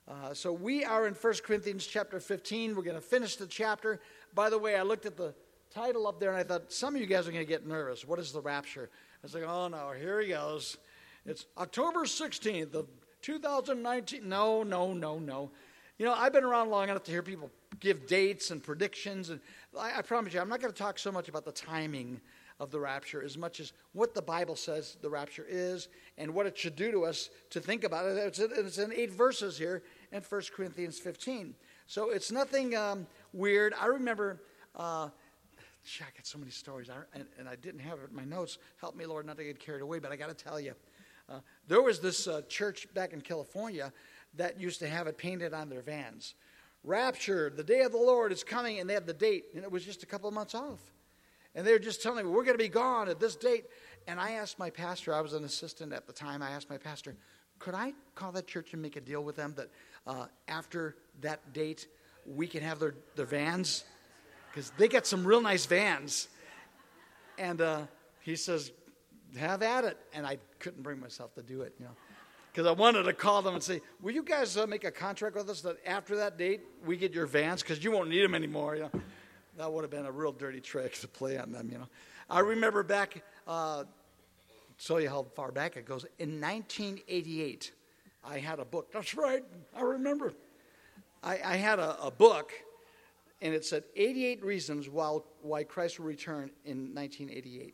So we are in 1 Corinthians chapter 15. We're going to finish the chapter. By the way, I looked at the title up there and I thought, some of you guys are going to get nervous. What is the rapture? I was like, oh no, here he goes. It's October 16th of 2019. No. You know, I've been around long enough to hear people give dates and predictions. And I promise you, I'm not going to talk so much about the timing of the rapture as much as what the Bible says the rapture is and what it should do to us to think about it. It's in 8 verses here in 1 Corinthians 15. So it's nothing weird. I remember, I got so many stories, and I didn't have it in my notes. Help me, Lord, not to get carried away, but I got to tell you. There was this church back in California that used to have it painted on their vans. Rapture, the day of the Lord is coming, and they had the date, and it was just a couple of months off. And they were just telling me, we're going to be gone at this date. And I asked my pastor, I was an assistant at the time, I asked my pastor, could I call that church and make a deal with them that after that date, we can have their vans? Because they got some real nice vans. And he says, have at it. And I couldn't bring myself to do it, you know. Because I wanted to call them and say, will you guys make a contract with us that after that date, we get your vans? Because you won't need them anymore, you know. That would have been a real dirty trick to play on them, you know. I remember back, show you how far back it goes. In 1988, I had a book. That's right, I remember. I had a book, and it said 88 reasons why Christ will return in 1988.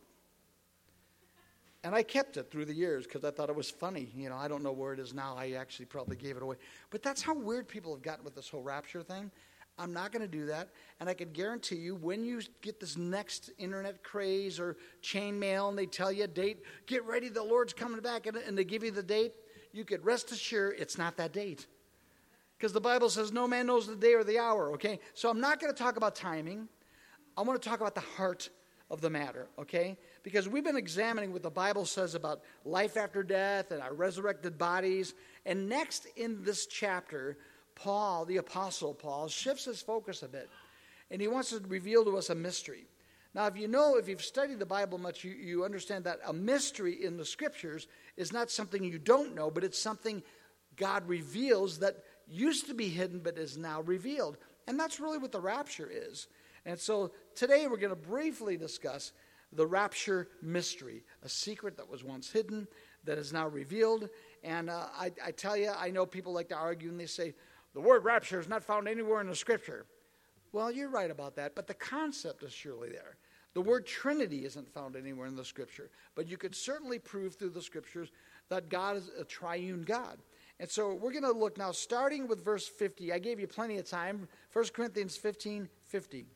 And I kept it through the years because I thought it was funny. You know, I don't know where it is now. I actually probably gave it away. But that's how weird people have gotten with this whole rapture thing. I'm not going to do that. And I can guarantee you, when you get this next internet craze or chain mail and they tell you a date, get ready, the Lord's coming back, and they give you the date, you could rest assured it's not that date. Because the Bible says no man knows the day or the hour, okay? So I'm not going to talk about timing. I want to talk about the heart of the matter, okay? Because we've been examining what the Bible says about life after death and our resurrected bodies. And next in this chapter, Paul, the Apostle Paul, shifts his focus a bit. And he wants to reveal to us a mystery. Now, if you've studied the Bible much, you understand that a mystery in the Scriptures is not something you don't know, but it's something God reveals that used to be hidden but is now revealed. And that's really what the rapture is. And so today we're going to briefly discuss the rapture mystery, a secret that was once hidden that is now revealed. And I tell you, I know people like to argue and they say, the word rapture is not found anywhere in the Scripture. Well, you're right about that, but the concept is surely there. The word Trinity isn't found anywhere in the Scripture, but you could certainly prove through the Scriptures that God is a triune God. And so we're going to look now, starting with verse 50. I gave you plenty of time. 1 Corinthians 15:50.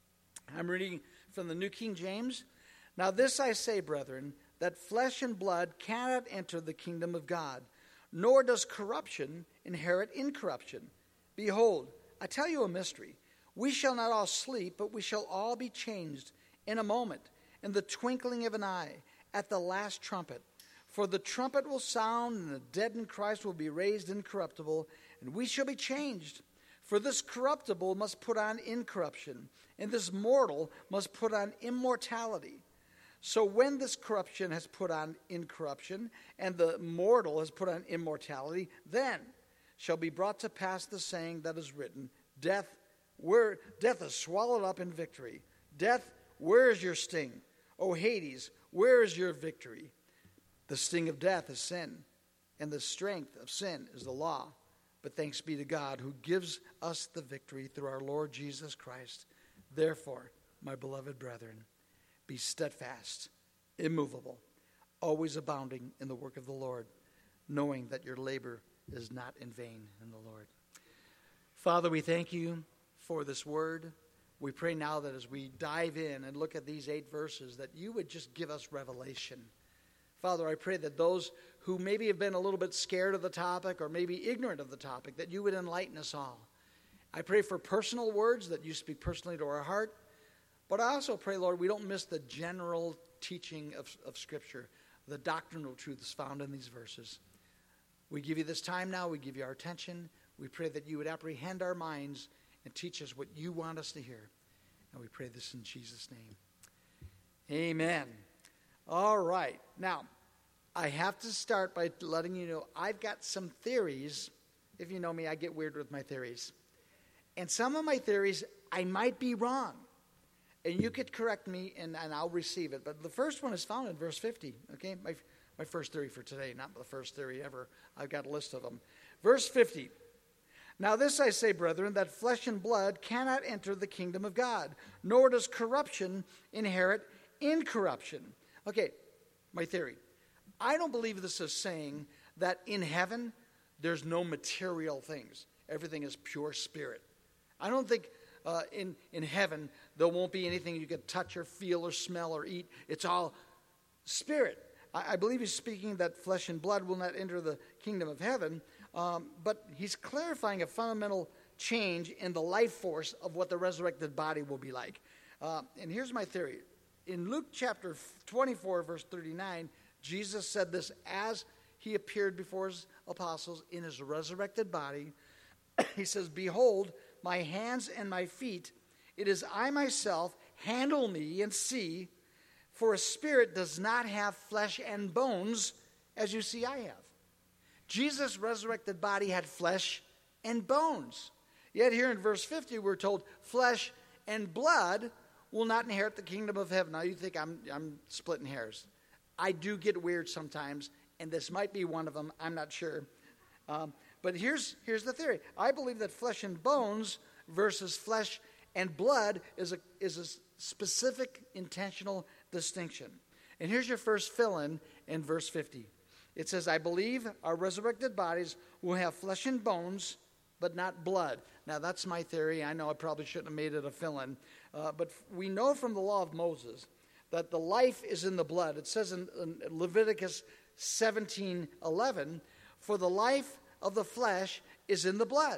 I'm reading from the New King James. Now this I say, brethren, that flesh and blood cannot enter the kingdom of God, nor does corruption inherit incorruption. Behold, I tell you a mystery. We shall not all sleep, but we shall all be changed in a moment, in the twinkling of an eye, at the last trumpet. For the trumpet will sound, and the dead in Christ will be raised incorruptible, and we shall be changed. For this corruptible must put on incorruption, and this mortal must put on immortality. So when this corruption has put on incorruption, and the mortal has put on immortality, then shall be brought to pass the saying that is written, Death is swallowed up in victory. Death, where is your sting? O Hades, where is your victory? The sting of death is sin, and the strength of sin is the law. But thanks be to God who gives us the victory through our Lord Jesus Christ. Therefore, my beloved brethren, be steadfast, immovable, always abounding in the work of the Lord, knowing that your labor is not in vain in the Lord. Father, we thank you for this word. We pray now that as we dive in and look at these 8 verses, that you would just give us revelation. Father, I pray that those who maybe have been a little bit scared of the topic or maybe ignorant of the topic, that you would enlighten us all. I pray for personal words, that you speak personally to our heart. But I also pray, Lord, we don't miss the general teaching of Scripture, the doctrinal truths found in these verses. We give you this time now. We give you our attention. We pray that you would apprehend our minds and teach us what you want us to hear. And we pray this in Jesus' name. Amen. All right. Now, I have to start by letting you know I've got some theories if you know me, I get weird with my theories. And some of my theories, I might be wrong. And you could correct me, and I'll receive it. But the first one is found in verse 50, okay? My first theory for today, not the first theory ever. I've got a list of them. Verse 50. Now this I say, brethren, that flesh and blood cannot enter the kingdom of God, nor does corruption inherit incorruption. Okay, my theory. I don't believe this is saying that in heaven there's no material things. Everything is pure spirit. I don't think in heaven there won't be anything you can touch or feel or smell or eat. It's all spirit. I believe he's speaking that flesh and blood will not enter the kingdom of heaven, but he's clarifying a fundamental change in the life force of what the resurrected body will be like. And here's my theory. In Luke chapter 24, verse 39, Jesus said this as he appeared before his apostles in his resurrected body. He says, behold, my hands and my feet, it is I myself, handle me and see, for a spirit does not have flesh and bones, as you see I have. Jesus' resurrected body had flesh and bones. Yet here in verse 50, we're told flesh and blood will not inherit the kingdom of heaven. Now you think I'm splitting hairs. I do get weird sometimes, and this might be one of them. I'm not sure. But here's the theory. I believe that flesh and bones versus flesh and blood is a specific intentional distinction. And here's your first fill-in in verse 50. It says, I believe our resurrected bodies will have flesh and bones, but not blood. Now, that's my theory. I know I probably shouldn't have made it a fill-in. But we know from the law of Moses that the life is in the blood. It says in Leviticus 17:11, for the life of the flesh is in the blood.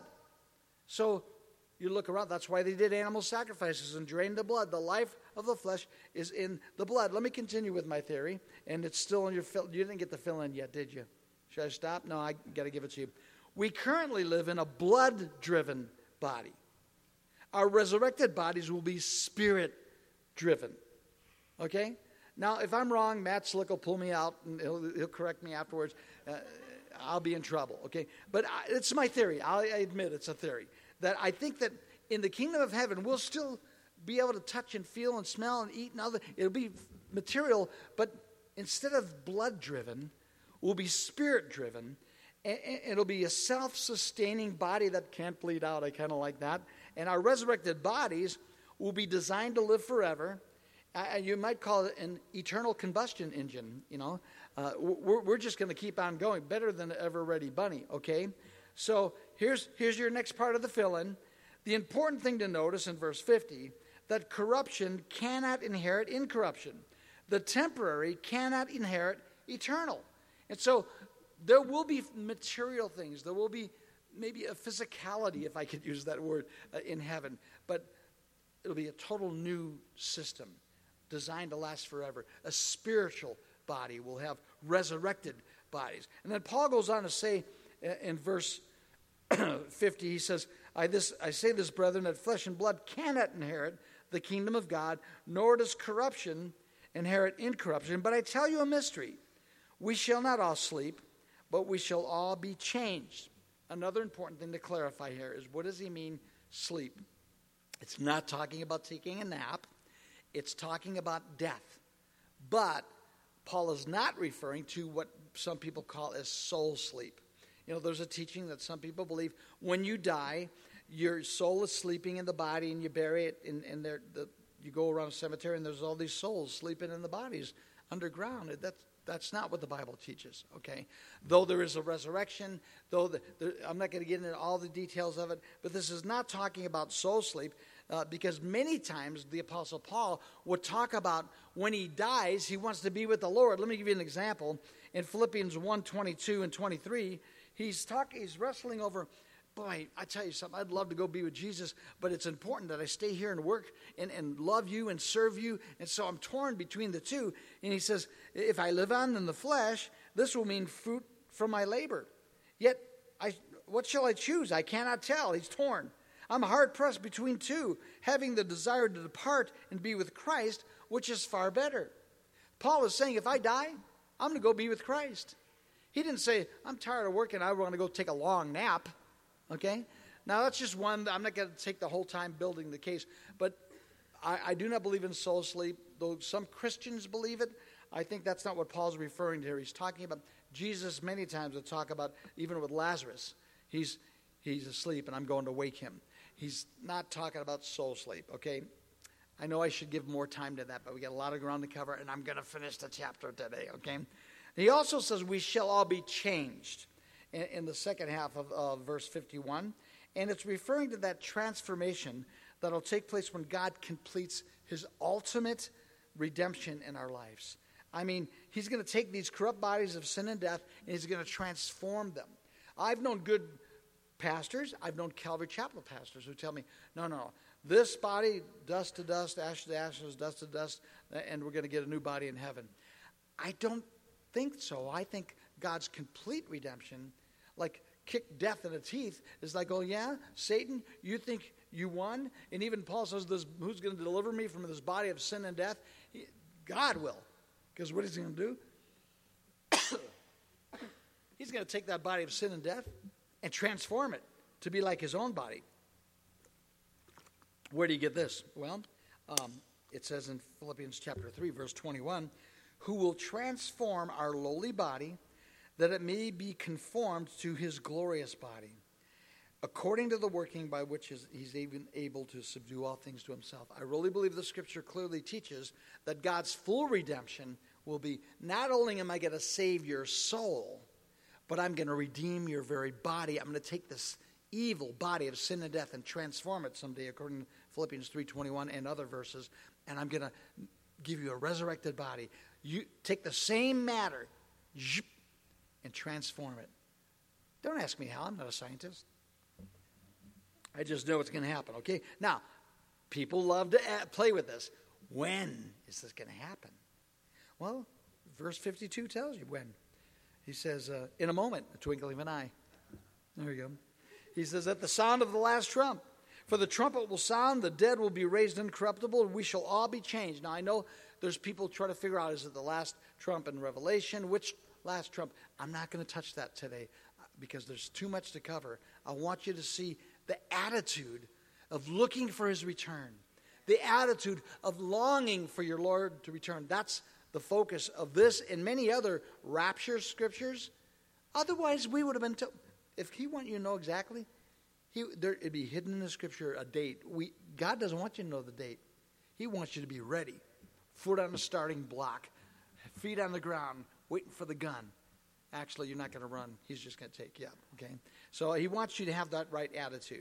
So you look around, that's why they did animal sacrifices and drained the blood. The life of the flesh is in the blood. Let me continue with my theory, and it's still in your fill. You didn't get the fill in yet, did you? Should I stop? No, I got to give it to you. We currently live in a blood-driven body. Our resurrected bodies will be spirit-driven. Okay? Now, if I'm wrong, Matt Slick will pull me out, and he'll correct me afterwards. I'll be in trouble, okay? But it's my theory. I admit it's a theory. That I think that in the kingdom of heaven, we'll still be able to touch and feel and smell and eat and other. It'll be material, but instead of blood-driven, we'll be spirit-driven. And it'll be a self-sustaining body that can't bleed out. I kind of like that. And our resurrected bodies will be designed to live forever. You might call it an eternal combustion engine, you know. We're just going to keep on going, better than the ever-ready bunny, okay? So here's your next part of the fill-in. The important thing to notice in verse 50, that corruption cannot inherit incorruption. The temporary cannot inherit eternal. And so there will be material things. There will be maybe a physicality, if I could use that word, in heaven. But it'll be a total new system designed to last forever. A spiritual body will have resurrected bodies. And then Paul goes on to say in verse 50, he says, I say this, brethren, that flesh and blood cannot inherit the kingdom of God, nor does corruption inherit incorruption. But I tell you a mystery. We shall not all sleep, but we shall all be changed. Another important thing to clarify here is, what does he mean, sleep? It's not talking about taking a nap. It's talking about death. But Paul is not referring to what some people call as soul sleep. You know, there's a teaching that some people believe when you die, your soul is sleeping in the body and you bury it in you go around a cemetery and there's all these souls sleeping in the bodies underground. That's not what the Bible teaches, okay? Though there is a resurrection, I'm not going to get into all the details of it, but this is not talking about soul sleep because many times the Apostle Paul would talk about when he dies, he wants to be with the Lord. Let me give you an example. In Philippians 1:22 and 23, he's wrestling over, boy, I tell you something, I'd love to go be with Jesus, but it's important that I stay here and work and love you and serve you. And so I'm torn between the two. And he says, if I live on in the flesh, this will mean fruit from my labor. Yet, what shall I choose? I cannot tell. He's torn. I'm hard-pressed between two, having the desire to depart and be with Christ, which is far better. Paul is saying, if I die, I'm going to go be with Christ. He didn't say, I'm tired of working, I want to go take a long nap. Okay? Now, that's just one. I'm not going to take the whole time building the case. But I do not believe in soul sleep, though some Christians believe it. I think that's not what Paul's referring to here. He's talking about Jesus many times will talk about, even with Lazarus, he's asleep and I'm going to wake him. He's not talking about soul sleep, okay? I know I should give more time to that, but we got a lot of ground to cover, and I'm going to finish the chapter today, okay? He also says we shall all be changed in the second half of verse 51, and it's referring to that transformation that will take place when God completes his ultimate redemption in our lives. I mean, he's going to take these corrupt bodies of sin and death, and he's going to transform them. I've known good pastors, I've known Calvary Chapel pastors who tell me, no, this body, dust to dust, ashes to ashes, dust to dust, and we're going to get a new body in heaven. I don't think so. I think God's complete redemption, like kick death in the teeth, is like, oh yeah, Satan, you think you won? And even Paul says, who's going to deliver me from this body of sin and death? God will. Because what is he going to do? He's going to take that body of sin and death and transform it to be like his own body. Where do you get this? Well, it says in Philippians chapter 3, verse 21, who will transform our lowly body that it may be conformed to his glorious body, according to the working by which he's even able to subdue all things to himself. I really believe the scripture clearly teaches that God's full redemption will be, not only am I going to save your soul, but I'm going to redeem your very body. I'm going to take this evil body of sin and death and transform it someday, according to Philippians 3:21 and other verses, and I'm going to give you a resurrected body. You take the same matter and transform it. Don't ask me how. I'm not a scientist. I just know it's going to happen, okay? Now, people love to play with this. When is this going to happen? Well, verse 52 tells you when. He says, in a moment, a twinkling of an eye. There you go. He says, at the sound of the last trump, for the trumpet will sound, the dead will be raised incorruptible, and we shall all be changed. Now, I know there's people trying to figure out, is it the last trump in Revelation? Which last trump? I'm not going to touch that today because there's too much to cover. I want you to see the attitude of looking for his return, the attitude of longing for your Lord to return. That's the focus of this and many other rapture scriptures. Otherwise, we would have been told, if he wanted you to know exactly, it'd be hidden in the scripture a date. God doesn't want you to know the date. He wants you to be ready, foot on the starting block, feet on the ground, waiting for the gun. Actually, you're not going to run. He's just going to take you up, okay? So he wants you to have that right attitude.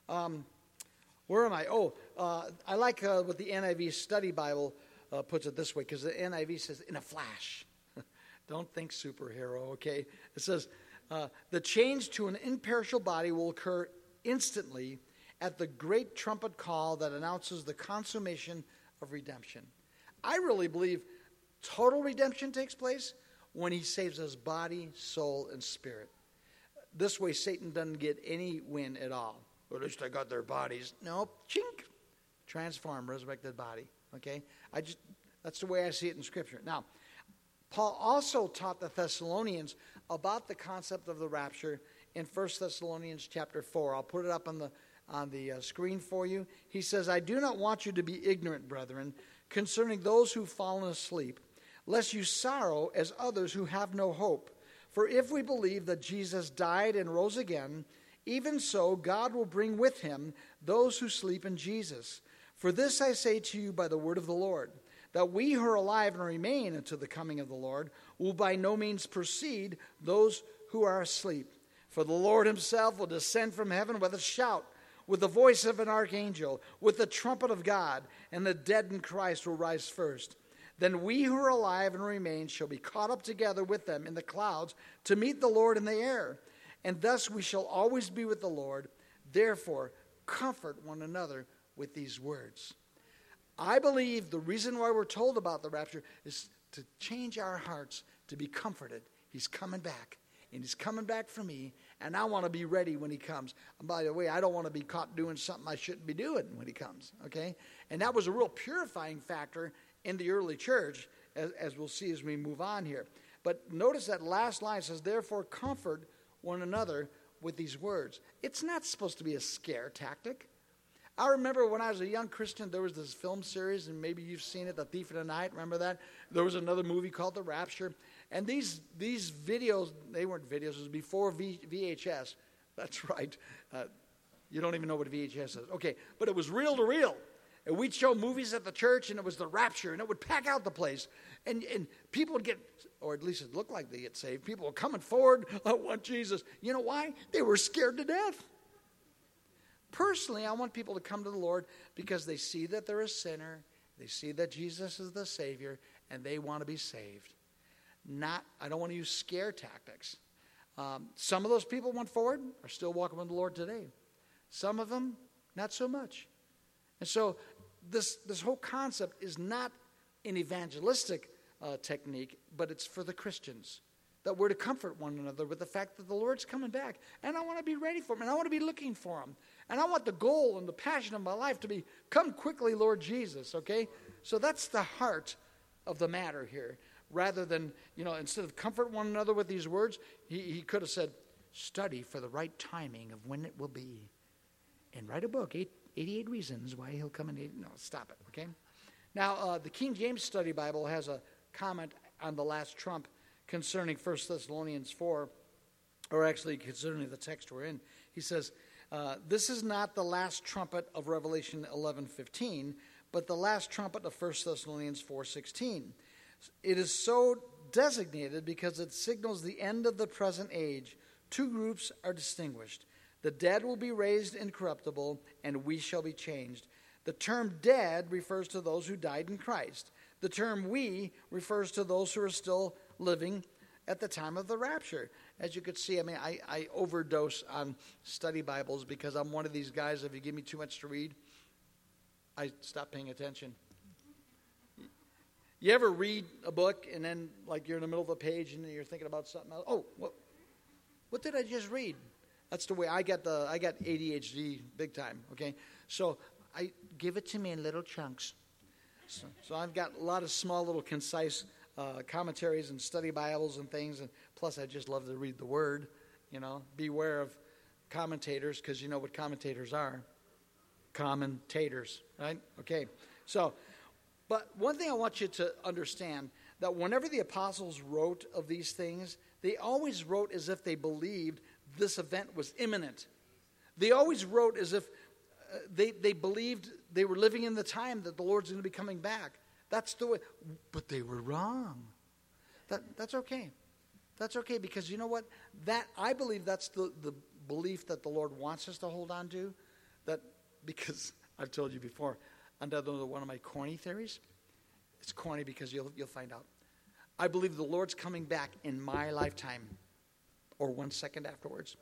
Where am I? I like what the NIV Study Bible puts it this way, because the NIV says, in a flash. Don't think superhero, okay? It says, the change to an imperishable body will occur instantly at the great trumpet call that announces the consummation of redemption. I really believe total redemption takes place when he saves us body, soul, and spirit. This way, Satan doesn't get any win at all. Well, at least they got their bodies. Nope. Chink. Transform, resurrected body. Okay? That's the way I see it in Scripture. Now, Paul also taught the Thessalonians about the concept of the rapture in 1 Thessalonians chapter 4. I'll put it up on the screen for you. He says, I do not want you to be ignorant, brethren, concerning those who've fallen asleep, lest you sorrow as others who have no hope. For if we believe that Jesus died and rose again, even so God will bring with him those who sleep in Jesus. For this I say to you by the word of the Lord, that we who are alive and remain until the coming of the Lord will by no means precede those who are asleep. For the Lord himself will descend from heaven with a shout, with the voice of an archangel, with the trumpet of God, and the dead in Christ will rise first. Then we who are alive and remain shall be caught up together with them in the clouds to meet the Lord in the air. And thus we shall always be with the Lord. Therefore, comfort one another with these words. I believe the reason why we're told about the rapture is to change our hearts to be comforted. He's coming back, and he's coming back for me, and I want to be ready when he comes. And by the way, I don't want to be caught doing something I shouldn't be doing when he comes, okay? And that was a real purifying factor in the early church, as we'll see as we move on here. But notice that last line says, therefore comfort one another with these words. It's not supposed to be a scare tactic. I remember when I was a young Christian, there was this film series, and maybe you've seen it, The Thief in the Night. Remember that? There was another movie called The Rapture. And these videos, they weren't videos, it was before VHS. That's right. You don't even know what VHS is. Okay, but it was reel to reel. And we'd show movies at the church, and it was the rapture, and it would pack out the place. And people would get, or at least it looked like they get saved. People were coming forward, I want Jesus. You know why? They were scared to death. Personally, I want people to come to the Lord because they see that they're a sinner, they see that Jesus is the Savior, and they want to be saved. I don't want to use scare tactics. Some of those people went forward, are still walking with the Lord today. Some of them, not so much. And so this whole concept is not an evangelistic technique, but it's for the Christians. That we're to comfort one another with the fact that the Lord's coming back. And I want to be ready for him, and I want to be looking for him. And I want the goal and the passion of my life to be, come quickly, Lord Jesus, okay? So that's the heart of the matter here. Rather than, instead of comfort one another with these words, he could have said, study for the right timing of when it will be. And write a book, 88 Reasons Why He'll Come in. No, stop it, okay? Now, the King James Study Bible has a comment on the last trump concerning 1 Thessalonians 4, or actually concerning the text we're in. He says, this is not the last trumpet of Revelation 11:15, but the last trumpet of 1 Thessalonians 4:16. It is so designated because it signals the end of the present age. Two groups are distinguished. The dead will be raised incorruptible, and we shall be changed. The term dead refers to those who died in Christ. The term we refers to those who are still living at the time of the rapture. As you could see, I overdose on study Bibles because I'm one of these guys, if you give me too much to read, I stop paying attention. You ever read a book and then like you're in the middle of a page and you're thinking about something else? Oh, what did I just read? That's the way I got ADHD big time, okay? So I give it to me in little chunks. So I've got a lot of small little concise commentaries and study Bibles and things, and plus I just love to read the Word, Beware of commentators, because you know what commentators are. Commentators, right? Okay, so, but one thing I want you to understand, that whenever the apostles wrote of these things, they always wrote as if they believed this event was imminent. They always wrote as if they believed they were living in the time that the Lord's going to be coming back. That's the way. But they were wrong. That's okay. That's okay, because you know what? I believe that's the belief that the Lord wants us to hold on to. Because I've told you before, another one of my corny theories. It's corny because you'll find out. I believe the Lord's coming back in my lifetime, or 1 second afterwards.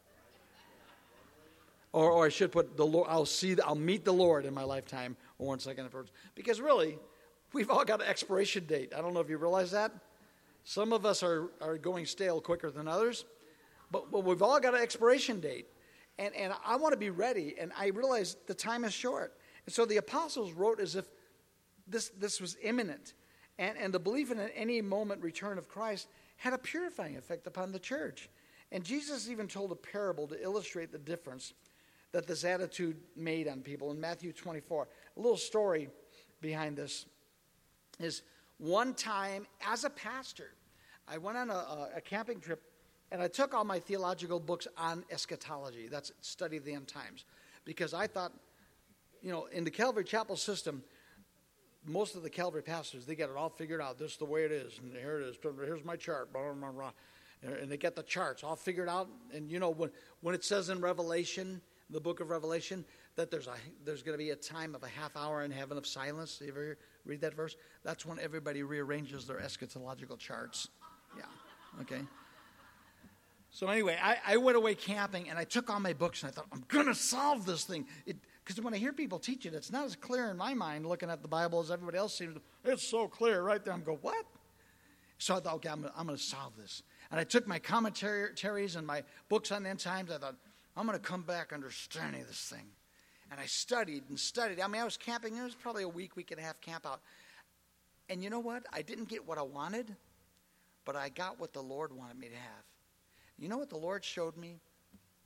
Or I should put the Lord. I'll meet the Lord in my lifetime, or 1 second afterwards. Because really, we've all got an expiration date. I don't know if you realize that. Some of us are going stale quicker than others, but we've all got an expiration date. And I want to be ready, and I realize the time is short. And so the apostles wrote as if this was imminent. And the belief in an any moment return of Christ had a purifying effect upon the church. And Jesus even told a parable to illustrate the difference that this attitude made on people. In Matthew 24, a little story behind this is one time as a pastor, I went on a camping trip, and I took all my theological books on eschatology. That's study of the end times. Because I thought, in the Calvary Chapel system, most of the Calvary pastors, they get it all figured out. This is the way it is, and here it is. Here's my chart, blah, blah, blah. And they get the charts all figured out. And when it says in Revelation, the book of Revelation, that there's going to be a time of a half hour in heaven of silence. You ever read that verse? That's when everybody rearranges their eschatological charts. Yeah, okay. So anyway, I went away camping, and I took all my books, and I thought, I'm going to solve this thing. Because when I hear people teach it, it's not as clear in my mind looking at the Bible as everybody else seems to. It's so clear right there. I'm going, what? So I thought, okay, I'm going to solve this. And I took my commentaries and my books on end times. I thought, I'm going to come back understanding this thing. And I studied and studied. I was camping. It was probably a week and a half camp out. And you know what? I didn't get what I wanted, but I got what the Lord wanted me to have. You know what the Lord showed me?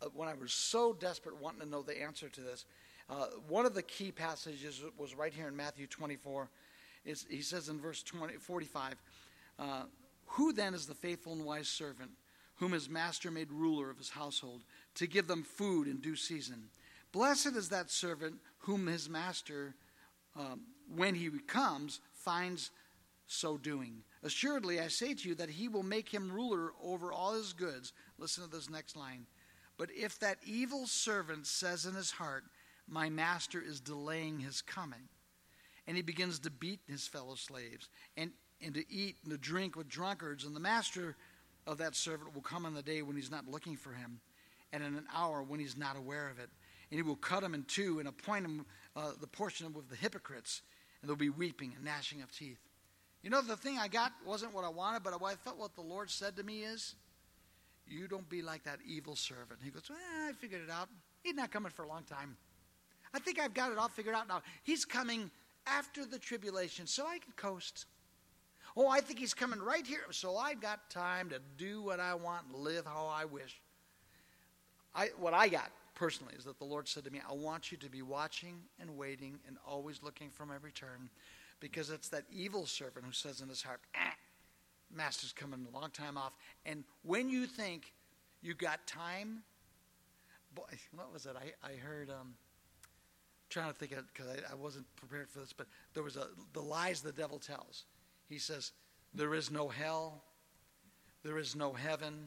when I was so desperate wanting to know the answer to this, one of the key passages was right here in Matthew 24. He says in verse 45, who then is the faithful and wise servant whom his master made ruler of his household to give them food in due season? Blessed is that servant whom his master, when he comes, finds so doing. Assuredly, I say to you that he will make him ruler over all his goods. Listen to this next line. But if that evil servant says in his heart, my master is delaying his coming, and he begins to beat his fellow slaves, and to eat and to drink with drunkards, and the master of that servant will come on the day when he's not looking for him, and in an hour when he's not aware of it. And he will cut him in two and appoint him the portion with the hypocrites, and there'll be weeping and gnashing of teeth. You know, the thing I got wasn't what I wanted, but I felt what the Lord said to me is, you don't be like that evil servant. He goes, I figured it out. He's not coming for a long time. I think I've got it all figured out now. He's coming after the tribulation, so I can coast. Oh, I think he's coming right here, so I've got time to do what I want and live how I wish. What I got personally is that the Lord said to me, I want you to be watching and waiting and always looking from every turn, because it's that evil servant who says in his heart, master's coming a long time off. And when you think you got time, boy, what was it? I heard, trying to think of it because I wasn't prepared for this, but there was the lies the devil tells. He says, there is no hell, there is no heaven.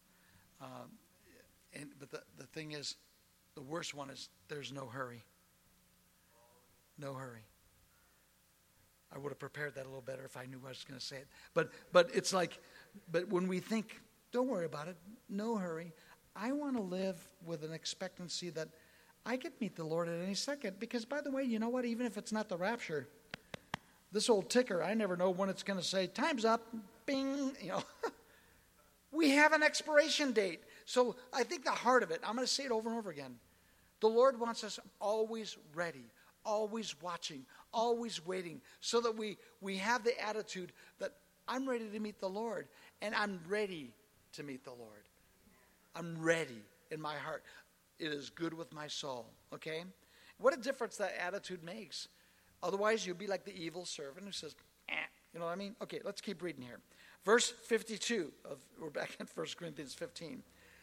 But the thing is, the worst one is, there's no hurry. No hurry. I would have prepared that a little better if I knew I was going to say it. But it's like, but when we think, don't worry about it, no hurry. I want to live with an expectancy that I could meet the Lord at any second. Because, by the way, you know what? Even if it's not the rapture, this old ticker, I never know when it's going to say, time's up, bing, you know. We have an expiration date. So I think the heart of it, I'm going to say it over and over again. The Lord wants us always ready, always watching, always waiting, so that we have the attitude that I'm ready to meet the Lord, and I'm ready to meet the Lord. I'm ready in my heart. It is good with my soul, okay? What a difference that attitude makes. Otherwise, you'll be like the evil servant who says, you know what I mean? Okay, let's keep reading here. Verse 52, we're back in 1 Corinthians 15.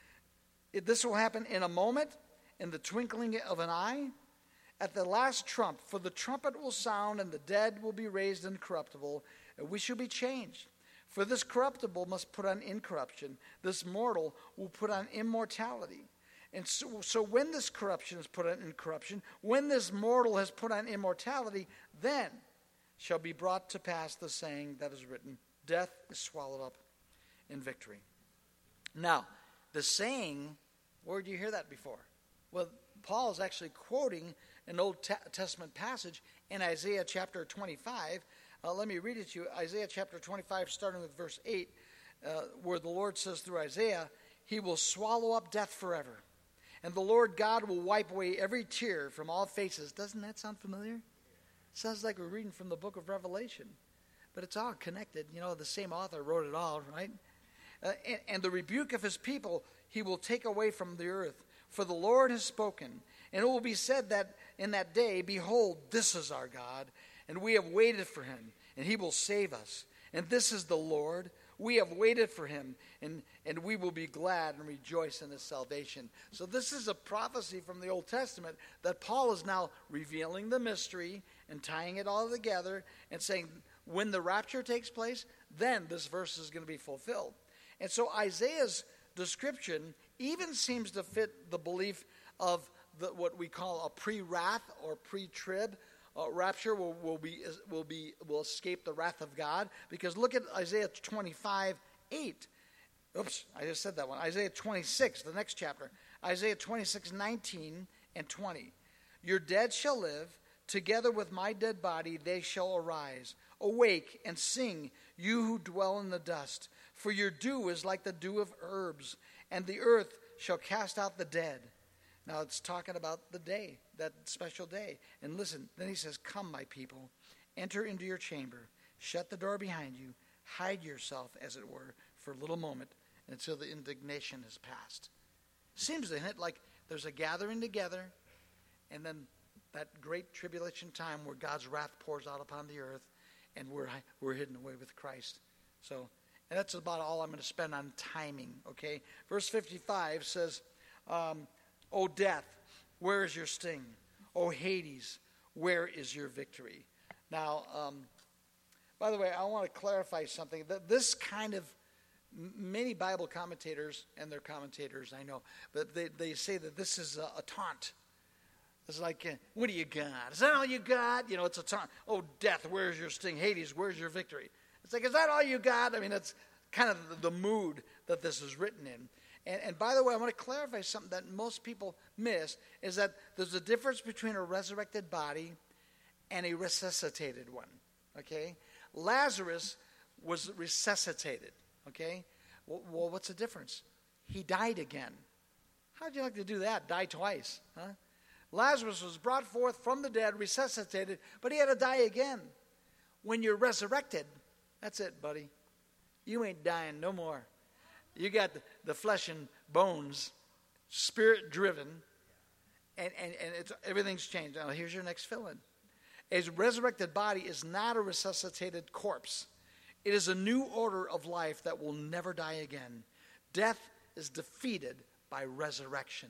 This will happen in a moment, in the twinkling of an eye, at the last trump. For the trumpet will sound, and the dead will be raised incorruptible, and we shall be changed. For this corruptible must put on incorruption. This mortal will put on immortality. And so when this corruption is put on incorruption, when this mortal has put on immortality, then shall be brought to pass the saying that is written, death is swallowed up in victory. Now, the saying, where did you hear that before? Well, Paul is actually quoting an Old Testament passage in Isaiah chapter 25. Let me read it to you. Isaiah chapter 25, starting with verse 8, where the Lord says through Isaiah, he will swallow up death forever. And the Lord God will wipe away every tear from all faces. Doesn't that sound familiar? Sounds like we're reading from the book of Revelation. But it's all connected. You know, the same author wrote it all, right? And the rebuke of his people he will take away from the earth. For the Lord has spoken. And it will be said that in that day, behold, this is our God, and we have waited for him, and he will save us. And this is the Lord. We have waited for him, and we will be glad and rejoice in his salvation. So this is a prophecy from the Old Testament that Paul is now revealing the mystery and tying it all together and saying, when the rapture takes place, then this verse is going to be fulfilled. And so Isaiah's description even seems to fit the belief of what we call a pre-wrath or pre-trib rapture will escape the wrath of God. Because look at Isaiah 25:8. Oops, I just said that one. Isaiah 26, the next chapter. Isaiah 26:19 and 20. Your dead shall live, together with my dead body they shall arise. Awake and sing, you who dwell in the dust. For your dew is like the dew of herbs, and the earth shall cast out the dead. Now it's talking about the day, that special day. And listen, then he says, come, my people, enter into your chamber, shut the door behind you, hide yourself, as it were, for a little moment until the indignation is past. Seems to hint like there's a gathering together, and then that great tribulation time where God's wrath pours out upon the earth, and we're hidden away with Christ. So, and that's about all I'm going to spend on timing, okay? Verse 55 says, O death, where is your sting? O Hades, where is your victory? Now, by the way, I want to clarify something. That this kind of, many Bible commentators, and they're commentators, I know, but they say that this is a taunt. It's like, what do you got? Is that all you got? You know, it's a taunt. Oh, death, where's your sting? Hades, where's your victory? It's like, is that all you got? I mean, that's kind of the mood that this is written in. And by the way, I want to clarify something that most people miss, is that there's a difference between a resurrected body and a resuscitated one, okay? Lazarus was resuscitated, okay? Well, what's the difference? He died again. How'd you like to do that? Die twice, huh? Lazarus was brought forth from the dead, resuscitated, but he had to die again. When you're resurrected, that's it, buddy. You ain't dying no more. You got the flesh and bones, spirit-driven, and everything's changed. Now, here's your next fill-in. A resurrected body is not a resuscitated corpse. It is a new order of life that will never die again. Death is defeated by resurrection.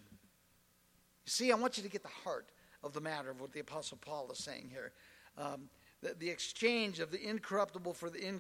You see, I want you to get the heart of the matter of what the Apostle Paul is saying here. The exchange of the incorruptible for the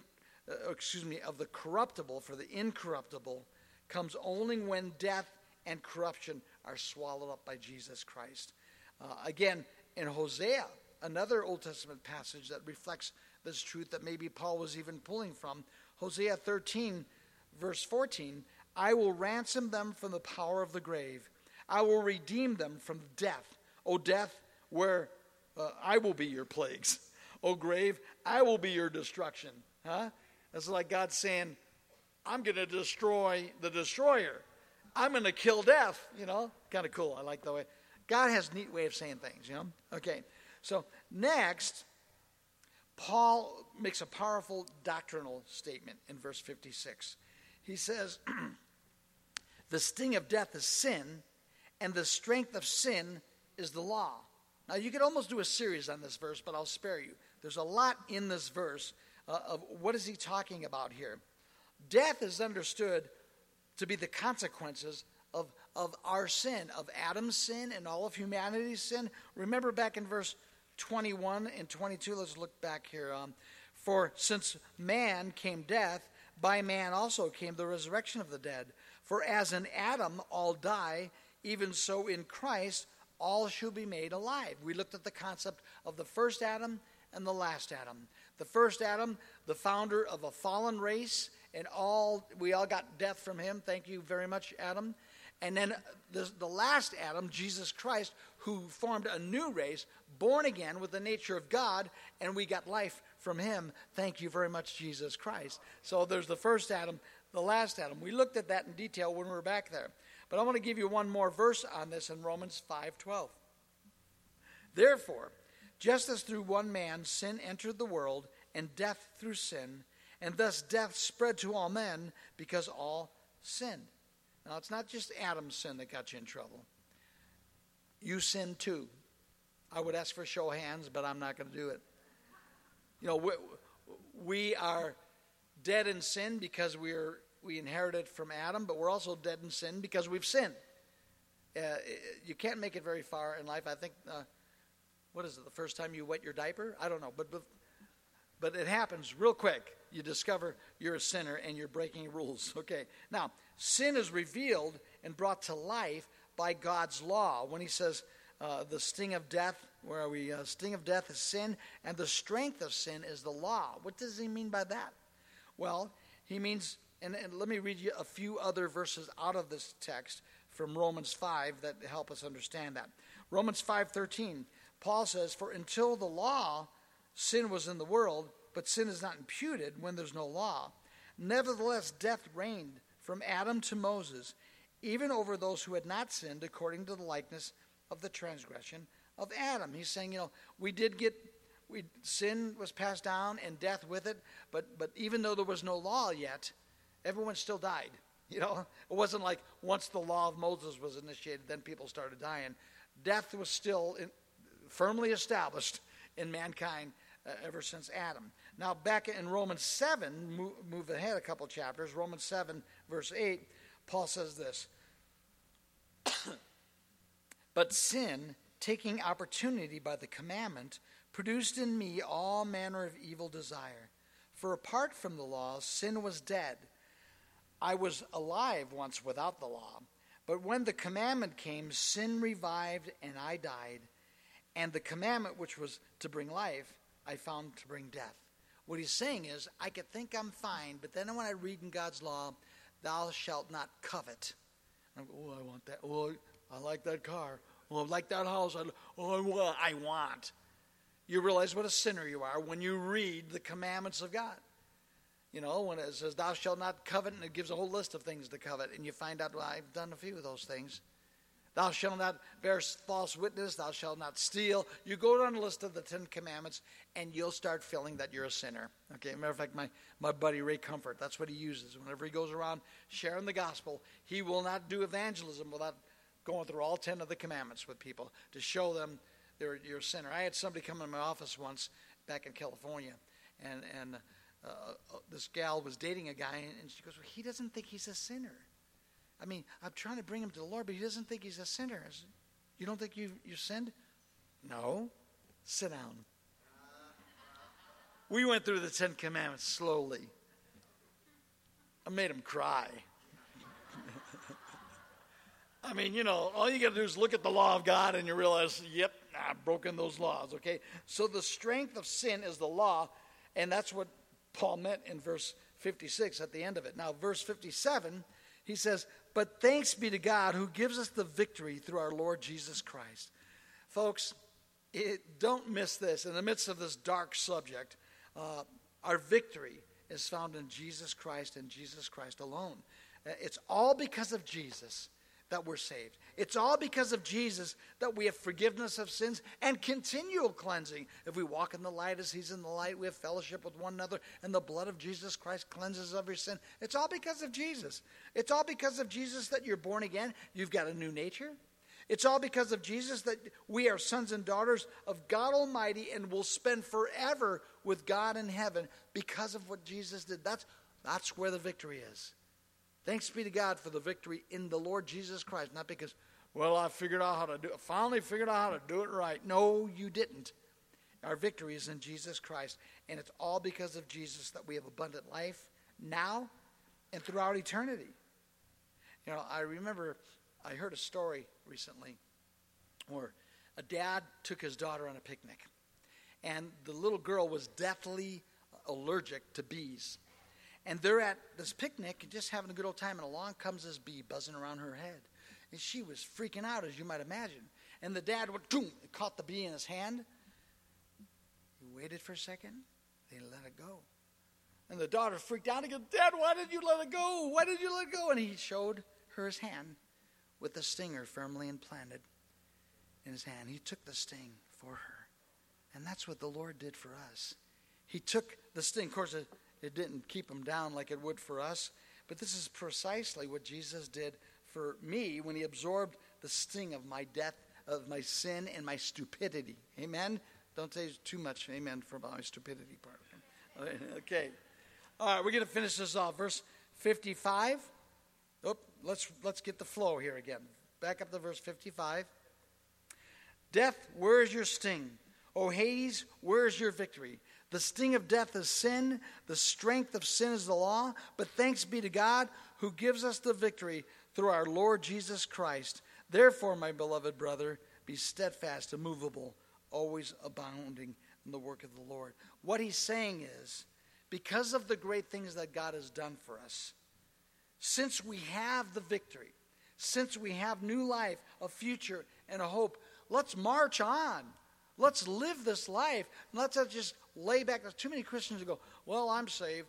of the corruptible for the incorruptible comes only when death and corruption are swallowed up by Jesus Christ. Again, in Hosea, another Old Testament passage that reflects this truth that maybe Paul was even pulling from, Hosea 13, verse 14, I will ransom them from the power of the grave. I will redeem them from death. O death, where I will be your plagues. O grave, I will be your destruction. Huh? It's like God saying, I'm going to destroy the destroyer. I'm going to kill death, you know. Kind of cool. I like the way. God has a neat way of saying things, you know. Okay. So next, Paul makes a powerful doctrinal statement in verse 56. He says, the sting of death is sin, and the strength of sin is the law. Now, you could almost do a series on this verse, but I'll spare you. There's a lot in this verse of what is he talking about here. Death is understood to be the consequences of our sin, of Adam's sin and all of humanity's sin. Remember back in verse 21 and 22, let's look back here. For since man came death, by man also came the resurrection of the dead. For as in Adam all die, even so in Christ all shall be made alive. We looked at the concept of the first Adam and the last Adam. The first Adam, the founder of a fallen race, and we all got death from him. Thank you very much, Adam. And then the last Adam, Jesus Christ, who formed a new race, born again with the nature of God, and we got life from him. Thank you very much, Jesus Christ. So there's the first Adam, the last Adam. We looked at that in detail when we were back there. But I want to give you one more verse on this in Romans 5:12. Therefore, just as through one man sin entered the world, and death through sin, and thus death spread to all men because all sinned. Now, it's not just Adam's sin that got you in trouble. You sinned too. I would ask for a show of hands, but I'm not going to do it. You know, we are dead in sin because we inherited from Adam, but we're also dead in sin because we've sinned. You can't make it very far in life. I think, what is it, the first time you wet your diaper? I don't know, but it happens real quick. You discover you're a sinner and you're breaking rules. Okay, now, sin is revealed and brought to life by God's law. When he says the sting of death, where are we? Sting of death is sin, and the strength of sin is the law. What does he mean by that? Well, he means, and let me read you a few other verses out of this text from Romans 5 that help us understand that. Romans 5:13, Paul says, for until the law, sin was in the world, but sin is not imputed when there's no law. Nevertheless, death reigned from Adam to Moses, even over those who had not sinned according to the likeness of the transgression of Adam. He's saying, you know, sin was passed down and death with it, but even though there was no law yet, everyone still died. It wasn't like once the law of Moses was initiated, then people started dying. Death was still firmly established in mankind ever since Adam. Now, back in Romans 7, move ahead a couple chapters, Romans 7, verse 8, Paul says this, but sin, taking opportunity by the commandment, produced in me all manner of evil desire. For apart from the law, sin was dead. I was alive once without the law. But when the commandment came, sin revived and I died. And the commandment which was to bring life, I found to bring death. What he's saying is, I could think I'm fine, but then when I read in God's law, thou shalt not covet. I go, I want that. Oh, I like that car. Oh, I like that house. I want. You realize what a sinner you are when you read the commandments of God. When it says, thou shalt not covet, and it gives a whole list of things to covet, and you find out, well, I've done a few of those things. Thou shalt not bear false witness, thou shalt not steal. You go down the list of the 10 commandments, and you'll start feeling that you're a sinner. Okay, matter of fact, my buddy Ray Comfort, that's what he uses. Whenever he goes around sharing the gospel, he will not do evangelism without going through all 10 of the commandments with people to show them you're a sinner. I had somebody come in my office once back in California, and this gal was dating a guy, and she goes, well, he doesn't think he's a sinner. I mean, I'm trying to bring him to the Lord, but he doesn't think he's a sinner. I said, you don't think you sinned? No. Sit down. We went through the 10 commandments slowly. I made him cry. I mean, all you got to do is look at the law of God and you realize, yep, I've broken those laws, okay? So the strength of sin is the law, and that's what Paul meant in verse 56 at the end of it. Now, verse 57, he says, but thanks be to God who gives us the victory through our Lord Jesus Christ. Folks, don't miss this. In the midst of this dark subject, our victory is found in Jesus Christ and Jesus Christ alone. It's all because of Jesus that we're saved. It's all because of Jesus that we have forgiveness of sins and continual cleansing. If we walk in the light as he's in the light, we have fellowship with one another, and the blood of Jesus Christ cleanses every sin. It's all because of Jesus. It's all because of Jesus that you're born again. You've got a new nature. It's all because of Jesus that we are sons and daughters of God Almighty and will spend forever with God in heaven because of what Jesus did. That's where the victory is. Thanks be to God for the victory in the Lord Jesus Christ. Not because, well, I finally figured out how to do it right. No, you didn't. Our victory is in Jesus Christ. And it's all because of Jesus that we have abundant life now and throughout eternity. I remember I heard a story recently where a dad took his daughter on a picnic. And the little girl was deathly allergic to bees. And they're at this picnic, just having a good old time, and along comes this bee buzzing around her head. And she was freaking out, as you might imagine. And the dad went, boom, caught the bee in his hand. He waited for a second, then he let it go. And the daughter freaked out and goes, Dad, why did you let it go? Why did you let it go? And he showed her his hand with the stinger firmly implanted in his hand. He took the sting for her. And that's what the Lord did for us. He took the sting. Of course, it didn't keep him down like it would for us. But this is precisely what Jesus did for me when he absorbed the sting of my death, of my sin, and my stupidity. Amen? Don't say too much amen for my stupidity part. Okay. All right, we're going to finish this off. Verse 55. Oh, let's get the flow here again. Back up to verse 55. Death, where is your sting? O Hades, where is your victory? The sting of death is sin. The strength of sin is the law. But thanks be to God who gives us the victory through our Lord Jesus Christ. Therefore, my beloved brother, be steadfast, immovable, always abounding in the work of the Lord. What he's saying is, because of the great things that God has done for us, since we have the victory, since we have new life, a future, and a hope, let's march on. Let's live this life. Let's not just lay back. There's too many Christians who go, well, I'm saved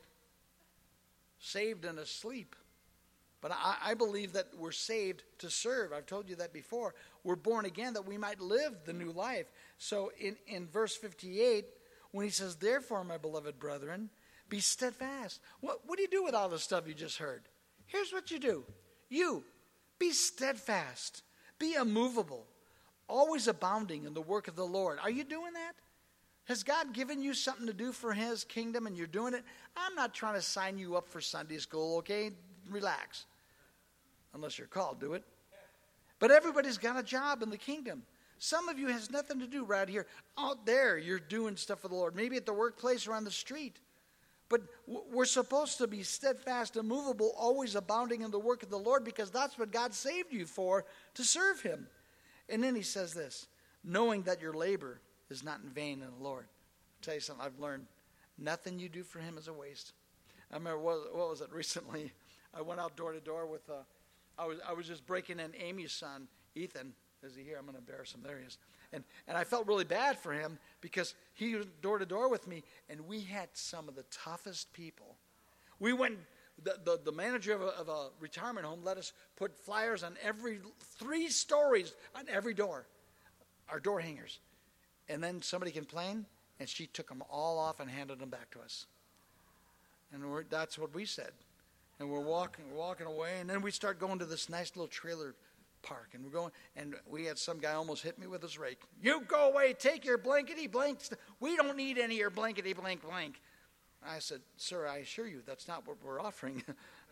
and asleep. But I believe that we're saved to serve. I've told you that before. We're born again that we might live the new life. So in verse 58, when he says, therefore, my beloved brethren, be steadfast. What do you do with all the stuff you just heard? Here's what you do. You, be steadfast, be immovable, always abounding in the work of the Lord. Are you doing that? Has God given you something to do for his kingdom and you're doing it? I'm not trying to sign you up for Sunday school, okay? Relax. Unless you're called, do it. But everybody's got a job in the kingdom. Some of you has nothing to do right here. Out there, you're doing stuff for the Lord. Maybe at the workplace or on the street. But we're supposed to be steadfast, immovable, always abounding in the work of the Lord, because that's what God saved you for, to serve him. And then he says this, knowing that your labor is not in vain in the Lord. I'll tell you something I've learned. Nothing you do for him is a waste. I remember, what was it recently? I went out door to door with, I was just breaking in Amy's son, Ethan. Is he here? I'm going to embarrass him. There he is. And I felt really bad for him because he was door to door with me, and we had some of the toughest people. We went, the manager of a retirement home let us put flyers on 3 stories on every door, our door hangers. And then somebody complained, and she took them all off and handed them back to us. And that's what we said. And we're walking away, and then we start going to this nice little trailer park, and we're going, and we had some guy almost hit me with his rake. You go away, take your blankety blank. We don't need any of your blankety blank blank. I said, sir, I assure you that's not what we're offering.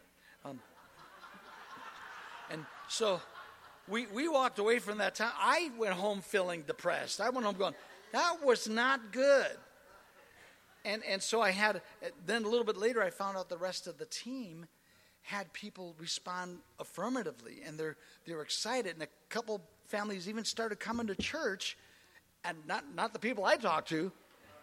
And so we walked away from that time. I went home feeling depressed. I went home going, that was not good. And so I had, then a little bit later I found out the rest of the team had people respond affirmatively, and they were excited, and a couple families even started coming to church, and not the people I talked to.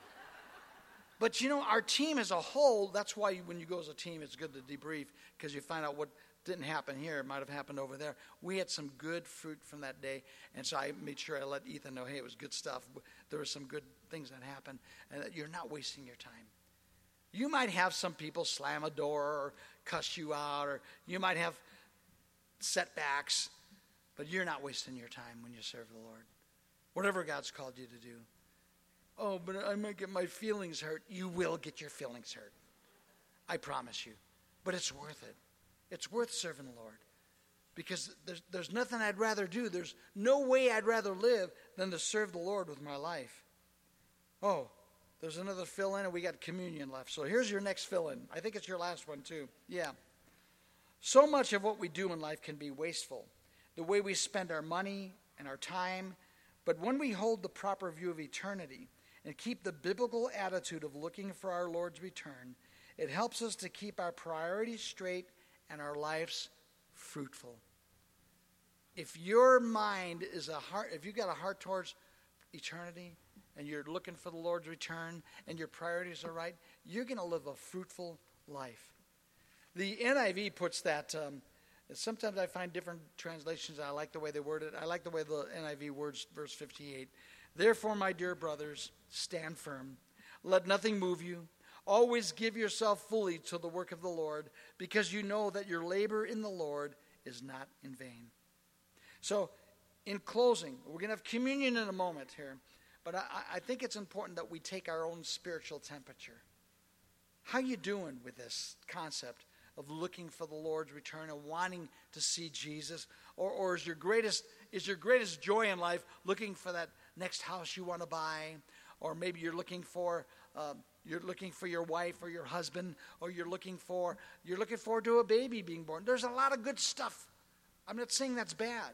But you know, our team as a whole, that's why when you go as a team, it's good to debrief, because you find out what didn't happen here, it might have happened over there. We had some good fruit from that day, and so I made sure I let Ethan know, hey, it was good stuff. There were some good things that happened, and that you're not wasting your time. You might have some people slam a door or cuss you out, or you might have setbacks, but you're not wasting your time when you serve the Lord. Whatever God's called you to do. Oh, but I might get my feelings hurt. You will get your feelings hurt. I promise you. But it's worth it. It's worth serving the Lord. Because there's nothing I'd rather do. There's no way I'd rather live than to serve the Lord with my life. Oh, there's another fill-in, and we got communion left. So here's your next fill-in. I think it's your last one, too. Yeah. So much of what we do in life can be wasteful. The way we spend our money and our time. But when we hold the proper view of eternity and keep the biblical attitude of looking for our Lord's return, it helps us to keep our priorities straight and our lives fruitful. If your mind is if you've got a heart towards eternity, and you're looking for the Lord's return, and your priorities are right, you're going to live a fruitful life. The NIV puts that, sometimes I find different translations, I like the way they word it. I like the way the NIV words verse 58. Therefore, my dear brothers, stand firm. Let nothing move you. Always give yourself fully to the work of the Lord, because you know that your labor in the Lord is not in vain. So, in closing, we're going to have communion in a moment here. But I think it's important that we take our own spiritual temperature. How you doing with this concept of looking for the Lord's return and wanting to see Jesus? Or is your greatest joy in life looking for that next house you want to buy? Or maybe you're looking for your wife or your husband, or you're looking forward to a baby being born. There's a lot of good stuff. I'm not saying that's bad.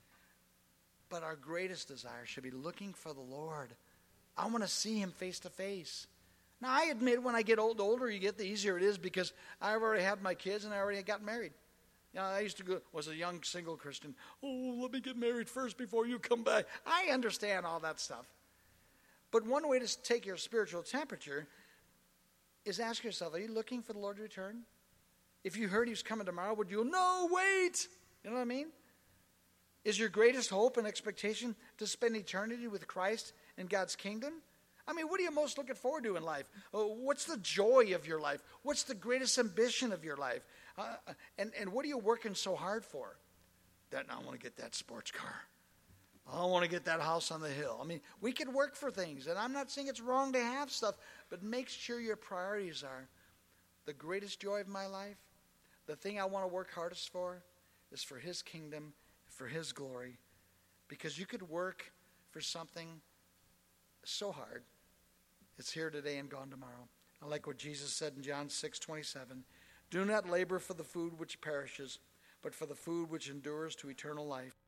But our greatest desire should be looking for the Lord. I want to see him face to face. Now, I admit when I get older you get, the easier it is, because I've already had my kids and I already got married. You know, I was a young single Christian. Oh, let me get married first before you come back. I understand all that stuff. But one way to take your spiritual temperature is ask yourself, are you looking for the Lord to return? If you heard he was coming tomorrow, would you, no, wait. You know what I mean? Is your greatest hope and expectation to spend eternity with Christ in God's kingdom? I mean, what are you most looking forward to in life? What's the joy of your life? What's the greatest ambition of your life? And what are you working so hard for? That I want to get that sports car. I want to get that house on the hill. I mean, we can work for things, and I'm not saying it's wrong to have stuff, but make sure your priorities are the greatest joy of my life, the thing I want to work hardest for is for his kingdom, for his glory. Because you could work for something so hard. It's here today and gone tomorrow. I like what Jesus said in John 6:27. Do not labor for the food which perishes, but for the food which endures to eternal life,